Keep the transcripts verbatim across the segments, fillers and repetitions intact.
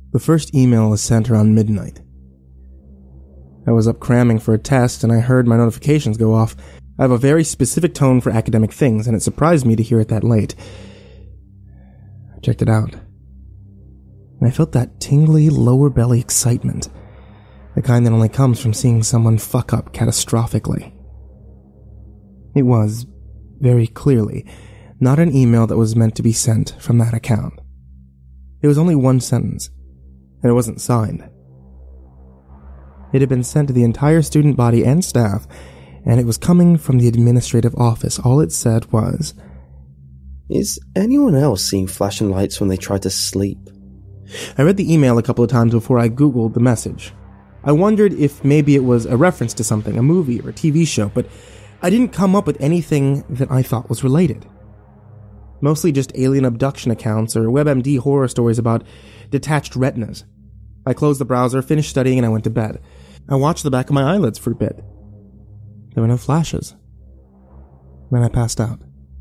The first email was sent around midnight. I was up cramming for a test and I heard my notifications go off. I have a very specific tone for academic things, and it surprised me to hear it that late. I checked it out. And I felt that tingly lower belly excitement, the kind that only comes from seeing someone fuck up catastrophically. It was, very clearly, not an email that was meant to be sent from that account. It was only one sentence, and it wasn't signed. It had been sent to the entire student body and staff, and it was coming from the administrative office. All it said was, "Is anyone else seeing flashing lights when they try to sleep?" I read the email a couple of times before I Googled the message. I wondered if maybe it was a reference to something, a movie or a T V show, but I didn't come up with anything that I thought was related. Mostly just alien abduction accounts or WebMD horror stories about detached retinas. I closed the browser, finished studying, and I went to bed. I watched the back of my eyelids for a bit. There were no flashes. Then I passed out.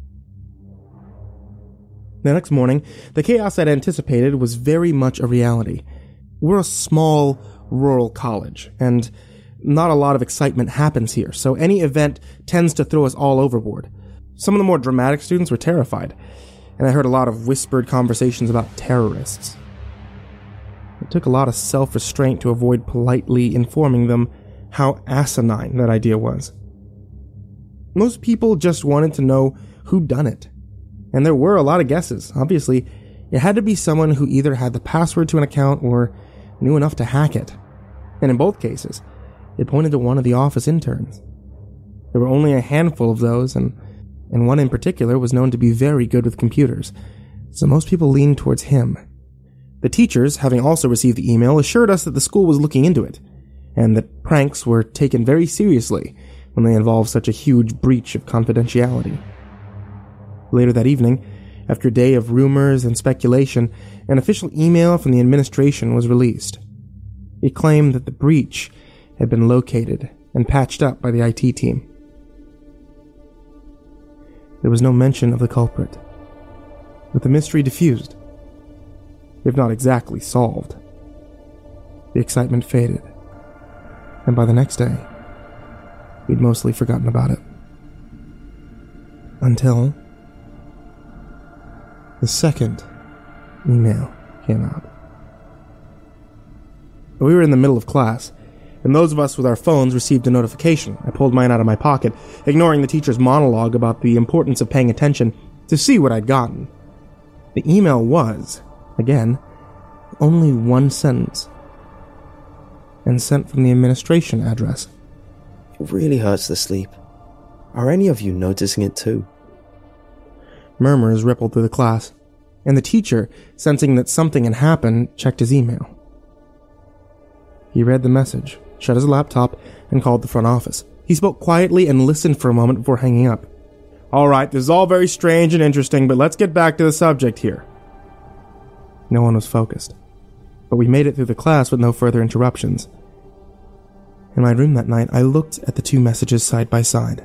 The next morning, the chaos I'd anticipated was very much a reality. We're a small, rural college, and not a lot of excitement happens here, so any event tends to throw us all overboard. Some of the more dramatic students were terrified, and I heard a lot of whispered conversations about terrorists. It took a lot of self-restraint to avoid politely informing them how asinine that idea was. Most people just wanted to know who done it, and there were a lot of guesses. Obviously, it had to be someone who either had the password to an account or knew enough to hack it. And in both cases, it pointed to one of the office interns. There were only a handful of those, and, and one in particular was known to be very good with computers, so most people leaned towards him. The teachers, having also received the email, assured us that the school was looking into it, and that pranks were taken very seriously when they involved such a huge breach of confidentiality. Later that evening, after a day of rumors and speculation, an official email from the administration was released. It claimed that the breach had been located and patched up by the I T team. There was no mention of the culprit, but the mystery diffused, if not exactly solved. The excitement faded, and by the next day, we'd mostly forgotten about it. Until the second email came out. We were in the middle of class, and those of us with our phones received a notification. I pulled mine out of my pocket, ignoring the teacher's monologue about the importance of paying attention, to see what I'd gotten. The email was, again, only one sentence, and sent from the administration address. "It really hurts to sleep. Are any of you noticing it too?" Murmurs rippled through the class, and the teacher, sensing that something had happened, checked his email. He read the message, shut his laptop, and called the front office. He spoke quietly and listened for a moment before hanging up. "All right, this is all very strange and interesting, but let's get back to the subject here." No one was focused, but we made it through the class with no further interruptions. In my room that night, I looked at the two messages side by side.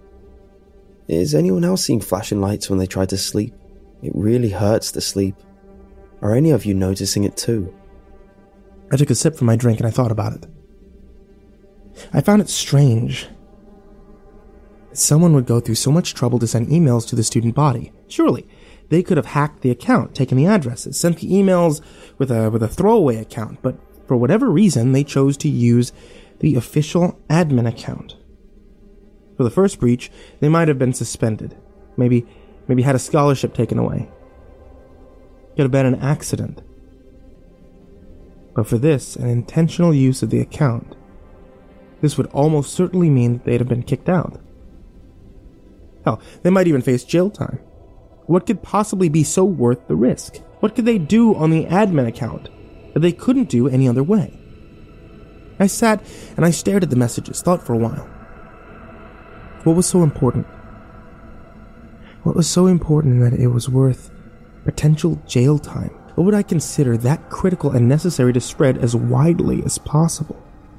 "Is anyone else seeing flashing lights when they try to sleep? It really hurts to sleep. Are any of you noticing it too?" I took a sip from my drink and I thought about it. I found it strange that someone would go through so much trouble to send emails to the student body. Surely, they could have hacked the account, taken the addresses, sent the emails with a with a throwaway account, but for whatever reason, they chose to use the official admin account. For the first breach, they might have been suspended. Maybe, maybe had a scholarship taken away. Could have been an accident. But for this, an intentional use of the account, this would almost certainly mean that they'd have been kicked out. Hell, they might even face jail time. What could possibly be so worth the risk? What could they do on the admin account that they couldn't do any other way? I sat and I stared at the messages, thought for a while. What was so important? What was so important that it was worth potential jail time? What would I consider that critical and necessary to spread as widely as possible?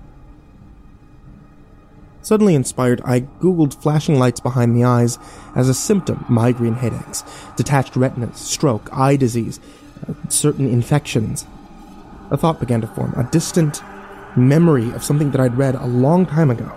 Suddenly inspired, I googled flashing lights behind the eyes as a symptom: migraine headaches, detached retinas, stroke, eye disease, uh, certain infections. A thought began to form, a distant memory of something that I'd read a long time ago.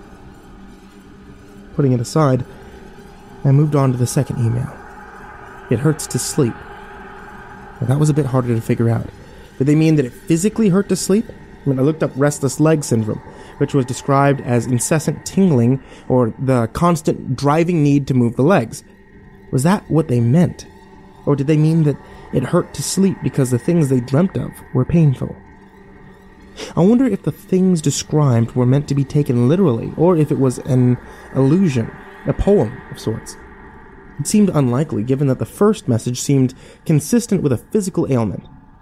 Putting it aside, I moved on to the second email. It hurts to sleep. Now, that was a bit harder to figure out. Did they mean that it physically hurt to sleep? I mean, I looked up restless leg syndrome, which was described as incessant tingling or the constant driving need to move the legs. Was that what they meant? Or did they mean that it hurt to sleep because the things they dreamt of were painful? I wonder if the things described were meant to be taken literally, or if it was an illusion, a poem of sorts. It seemed unlikely, given that the first message seemed consistent with a physical ailment.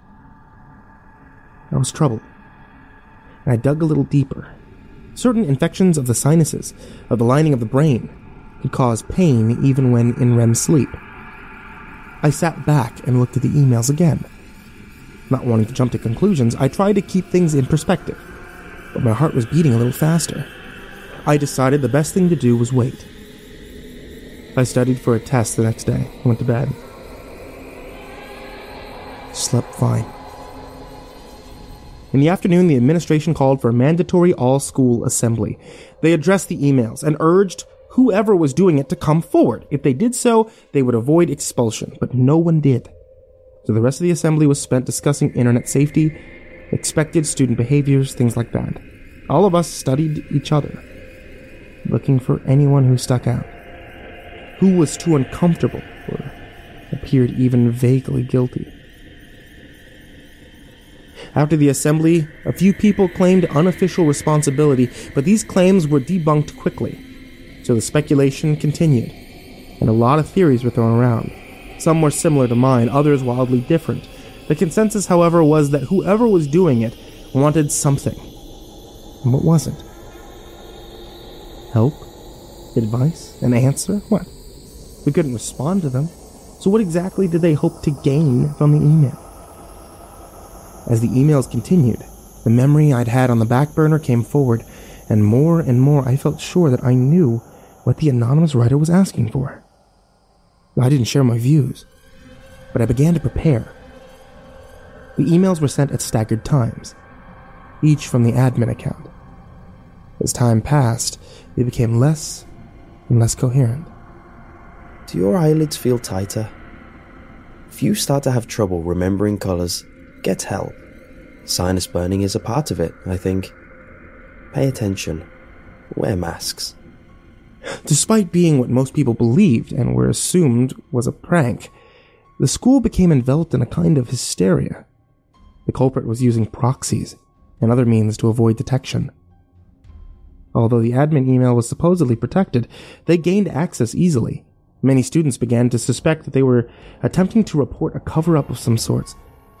I was troubled, and I dug a little deeper. Certain infections of the sinuses, of the lining of the brain, could cause pain even when in R E M sleep. I sat back and looked at the emails again. Not wanting to jump to conclusions, I tried to keep things in perspective, but my heart was beating a little faster. I decided the best thing to do was wait. I studied for a test the next day and went to bed. Slept fine. In the afternoon, the administration called for a mandatory all-school assembly. They addressed the emails and urged whoever was doing it to come forward. If they did so, they would avoid expulsion, but no one did. So the rest of the assembly was spent discussing internet safety, expected student behaviors, things like that. All of us studied each other, looking for anyone who stuck out, who was too uncomfortable or appeared even vaguely guilty. After the assembly, a few people claimed unofficial responsibility, but these claims were debunked quickly. So the speculation continued, and a lot of theories were thrown around. Some were similar to mine, others wildly different. The consensus, however, was that whoever was doing it wanted something. And what was it? Help? Advice? An answer? What? We couldn't respond to them. So what exactly did they hope to gain from the email? As the emails continued, the memory I'd had on the back burner came forward, and more and more I felt sure that I knew what the anonymous writer was asking for. I didn't share my views, but I began to prepare. The emails were sent at staggered times, each from the admin account. As time passed, they became less and less coherent. Do your eyelids feel tighter? If you start to have trouble remembering colors, get help. Sinus burning is a part of it, I think. Pay attention. Wear masks. Despite being what most people believed and were assumed was a prank, the school became enveloped in a kind of hysteria. The culprit was using proxies and other means to avoid detection. Although the admin email was supposedly protected, they gained access easily. Many students began to suspect that they were attempting to report a cover-up of some sorts.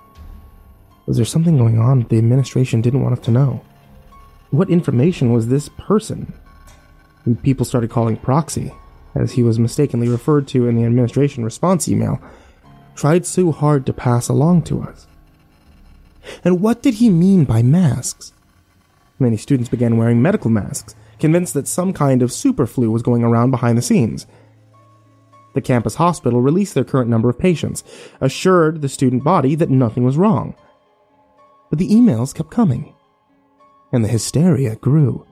Was there something going on that the administration didn't want us to know? What information was this person, who people started calling Proxy, as he was mistakenly referred to in the administration response email, tried so hard to pass along to us? And what did he mean by masks? Many students began wearing medical masks, convinced that some kind of super flu was going around behind the scenes. The campus hospital released their current number of patients, assured the student body that nothing was wrong. But the emails kept coming, and the hysteria grew.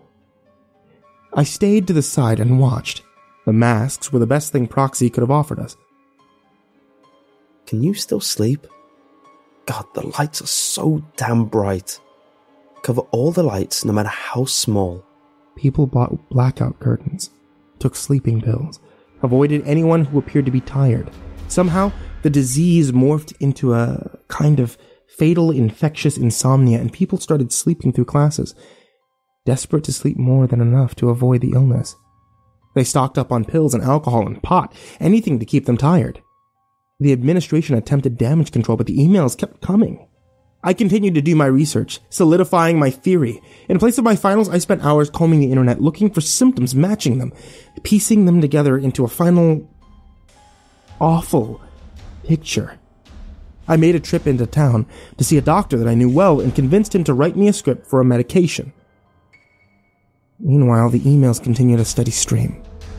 I stayed to the side and watched. The masks were the best thing Proxy could have offered us. Can you still sleep? God, the lights are so damn bright. Cover all the lights, no matter how small. People bought blackout curtains, took sleeping pills, avoided anyone who appeared to be tired. Somehow, the disease morphed into a kind of fatal infectious insomnia, and people started sleeping through classes, desperate to sleep more than enough to avoid the illness. They stocked up on pills and alcohol and pot, anything to keep them tired. The administration attempted damage control, but the emails kept coming. I continued to do my research, solidifying my theory. In place of my finals, I spent hours combing the internet, looking for symptoms matching them, piecing them together into a final, awful picture. I made a trip into town to see a doctor that I knew well and convinced him to write me a script for a medication. Meanwhile, the emails continued a steady stream.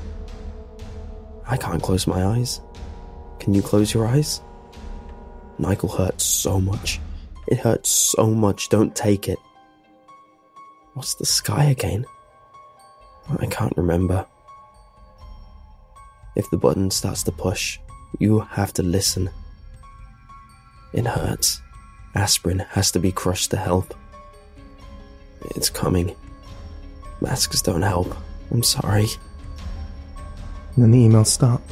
I can't close my eyes. Can you close your eyes? Nigel hurts so much. It hurts so much, don't take it. What's the sky again? I can't remember. If the button starts to push, you have to listen. It hurts. Aspirin has to be crushed to help. It's coming. Masks don't help. I'm sorry. And then the email stopped.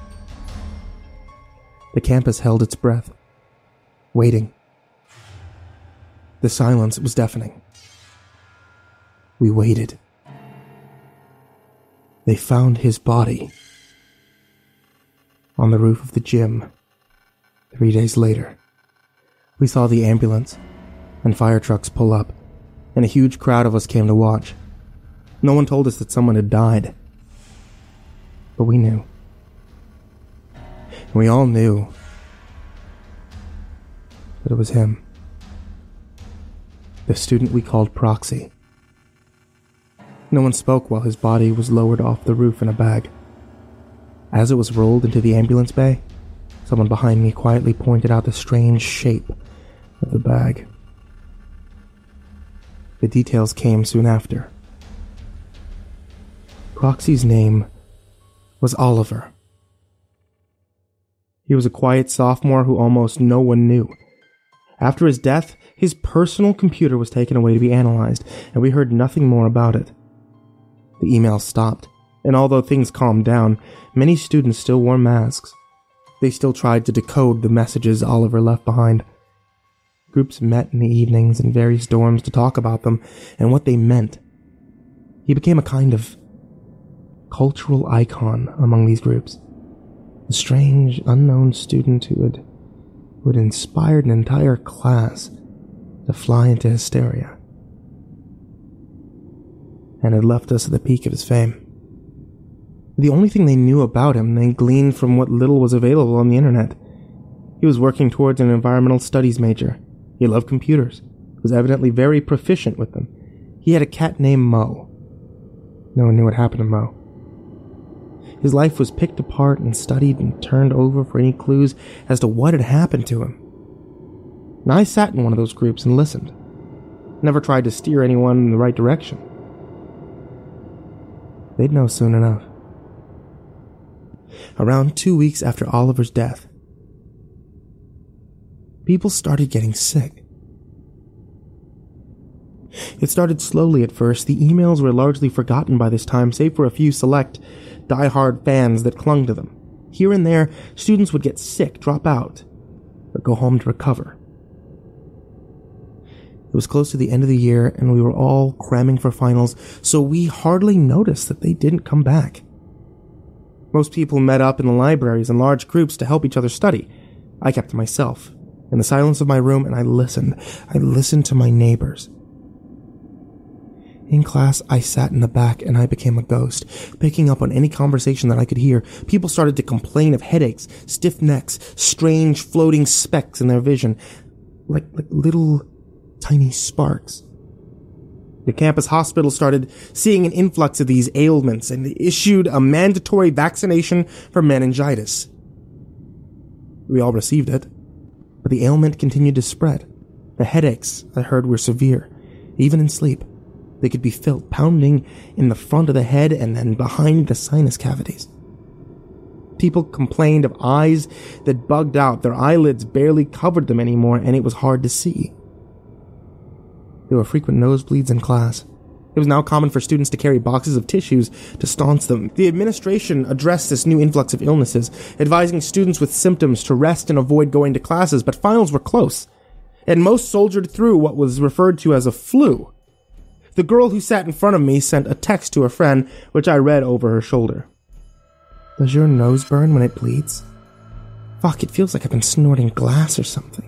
The campus held its breath, waiting. The silence was deafening. We waited. They found his body on the roof of the gym. Three days later, we saw the ambulance and fire trucks pull up, and a huge crowd of us came to watch. No one told us that someone had died, but we knew. And we all knew that it was him, the student we called Proxy. No one spoke while his body was lowered off the roof in a bag. As it was rolled into the ambulance bay, someone behind me quietly pointed out the strange shape of the bag. The details came soon after. Proxy's name was Oliver. He was a quiet sophomore who almost no one knew. After his death, his personal computer was taken away to be analyzed, and we heard nothing more about it. The email stopped, and although things calmed down, many students still wore masks. They still tried to decode the messages Oliver left behind. Groups met in the evenings in various dorms to talk about them and what they meant. He became a kind of cultural icon among these groups. A strange, unknown student who had, who had inspired an entire class to fly into hysteria, and had left us at the peak of his fame. The only thing they knew about him they gleaned from what little was available on the internet. He was working towards an environmental studies major. He loved computers, was evidently very proficient with them. He had a cat named Mo. No one knew what happened to Mo. His life was picked apart and studied and turned over for any clues as to what had happened to him. And I sat in one of those groups and listened. Never tried to steer anyone in the right direction. They'd know soon enough. Around two weeks after Oliver's death, people started getting sick. It started slowly at first. The emails were largely forgotten by this time, save for a few select, die-hard fans that clung to them. Here and there, students would get sick, drop out, or go home to recover. It was close to the end of the year, and we were all cramming for finals, so we hardly noticed that they didn't come back. Most people met up in the libraries in large groups to help each other study. I kept to myself, in the silence of my room, and I listened. I listened to my neighbors. In class, I sat in the back, and I became a ghost, picking up on any conversation that I could hear. People started to complain of headaches, stiff necks, strange floating specks in their vision, like, like little tiny sparks. The campus hospital started seeing an influx of these ailments and issued a mandatory vaccination for meningitis. We all received it, but the ailment continued to spread. The headaches, I heard, were severe, even in sleep. They could be felt pounding in the front of the head and then behind the sinus cavities. People complained of eyes that bugged out. Their eyelids barely covered them anymore, and it was hard to see. There were frequent nosebleeds in class. It was now common for students to carry boxes of tissues to staunch them. The administration addressed this new influx of illnesses, advising students with symptoms to rest and avoid going to classes, but finals were close, and most soldiered through what was referred to as a flu. The girl who sat in front of me sent a text to a friend, which I read over her shoulder. Does your nose burn when it bleeds? Fuck, it feels like I've been snorting glass or something.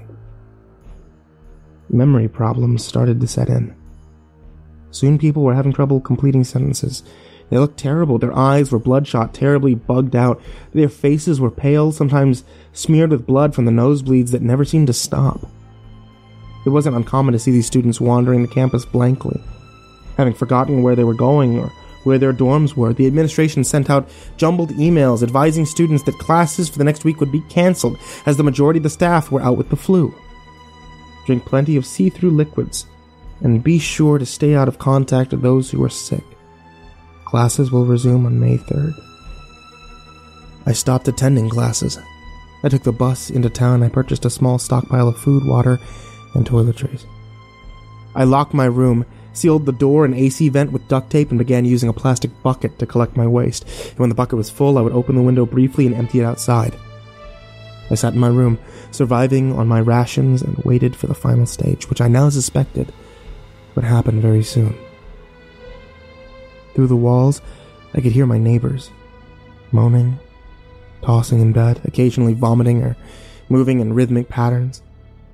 Memory problems started to set in. Soon people were having trouble completing sentences. They looked terrible. Their eyes were bloodshot, terribly bugged out. Their faces were pale, sometimes smeared with blood from the nosebleeds that never seemed to stop. It wasn't uncommon to see these students wandering the campus blankly, having forgotten where they were going or where their dorms were. The administration sent out jumbled emails advising students that classes for the next week would be canceled, as the majority of the staff were out with the flu. drink plenty of see-through liquids, and be sure to stay out of contact with those who are sick. Classes will resume on May third. I stopped attending classes. I took the bus into town. I purchased a small stockpile of food, water, and toiletries. I locked my room, sealed the door and A C vent with duct tape, and began using a plastic bucket to collect my waste. And when the bucket was full, I would open the window briefly and empty it outside. I sat in my room, surviving on my rations, and waited for the final stage, which I now suspected would happen very soon. Through the walls, I could hear my neighbors, moaning, tossing in bed, occasionally vomiting or moving in rhythmic patterns.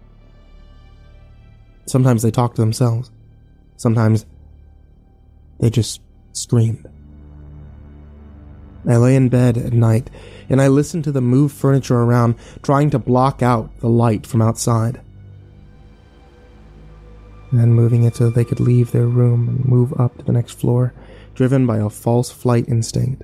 Sometimes they talked to themselves. Sometimes they just screamed. I lay in bed at night, and I listened to them move furniture around, trying to block out the light from outside. And then moving it so they could leave their room and move up to the next floor, driven by a false flight instinct.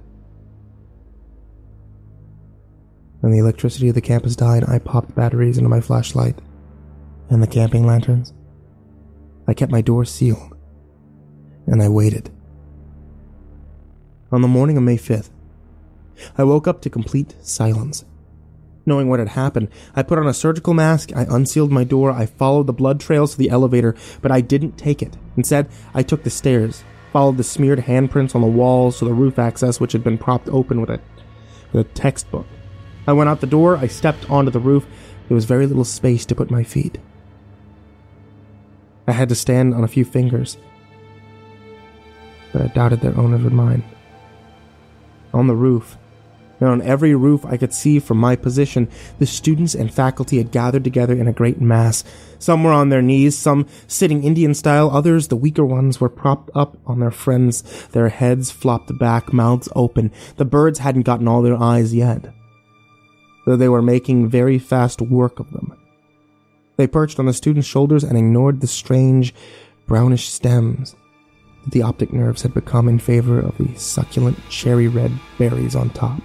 When the electricity of the campus died, I popped batteries into my flashlight and the camping lanterns. I kept my door sealed, and I waited. On the morning of May fifth, I woke up to complete silence. Knowing what had happened, I put on a surgical mask, I unsealed my door, I followed the blood trails to the elevator, but I didn't take it. Instead, I took the stairs, followed the smeared handprints on the walls to the roof access, which had been propped open with a, with a textbook. I went out the door, I stepped onto the roof. There was very little space to put my feet. I had to stand on a few fingers, but I doubted their owners would mind. On the roof, and on every roof I could see from my position, the students and faculty had gathered together in a great mass. Some were on their knees, some sitting Indian style, others, the weaker ones, were propped up on their friends, their heads flopped back, mouths open. The birds hadn't gotten all their eyes yet, though they were making very fast work of them. They perched on the students' shoulders and ignored the strange, brownish stems that the optic nerves had become in favor of the succulent cherry-red berries on top.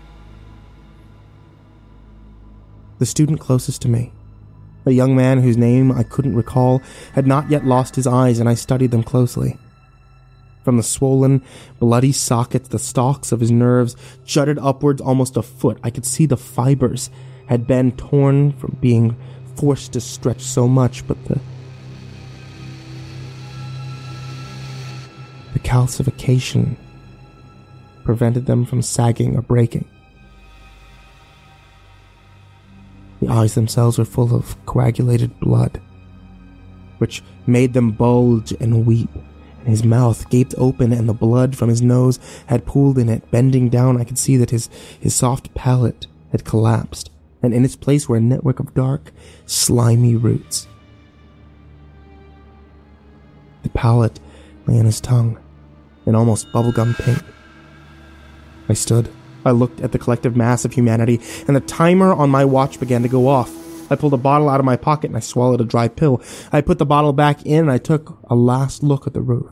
The student closest to me, a young man whose name I couldn't recall, had not yet lost his eyes, and I studied them closely. From the swollen, bloody sockets, the stalks of his nerves jutted upwards almost a foot. I could see the fibers had been torn from being forced to stretch so much, but the the calcification prevented them from sagging or breaking. The eyes themselves were full of coagulated blood, which made them bulge and weep, and his mouth gaped open, and the blood from his nose had pooled in it. Bending down, I could see that his, his soft palate had collapsed, and in its place were a network of dark, slimy roots. The palate lay on his tongue, an almost bubblegum pink. I stood. I looked at the collective mass of humanity, and the timer on my watch began to go off. I pulled a bottle out of my pocket and I swallowed a dry pill. I put the bottle back in and I took a last look at the roof.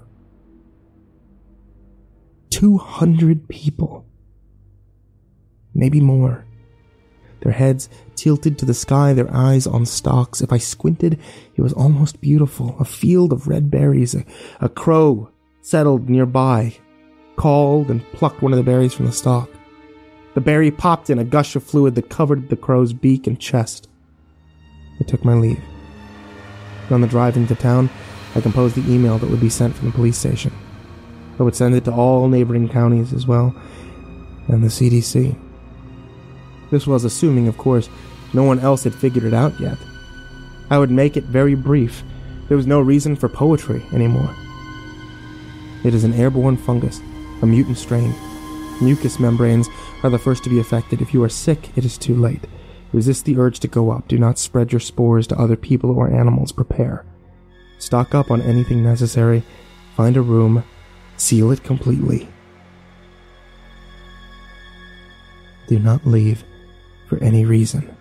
Two hundred people. Maybe more. Their heads tilted to the sky, their eyes on stalks. If I squinted, it was almost beautiful. A field of red berries. A, a crow settled nearby, called and plucked one of the berries from the stalk. The berry popped in a gush of fluid that covered the crow's beak and chest. I took my leave. On the drive into town, I composed the email that would be sent from the police station. I would send it to all neighboring counties as well, and the C D C. This was assuming, of course, no one else had figured it out yet. I would make it very brief. There was no reason for poetry anymore. It is an airborne fungus, a mutant strain. Mucous membranes are the first to be affected. If you are sick, it is too late. Resist the urge to go up. Do not spread your spores to other people or animals. Prepare. Stock up on anything necessary. Find a room. Seal it completely. Do not leave for any reason.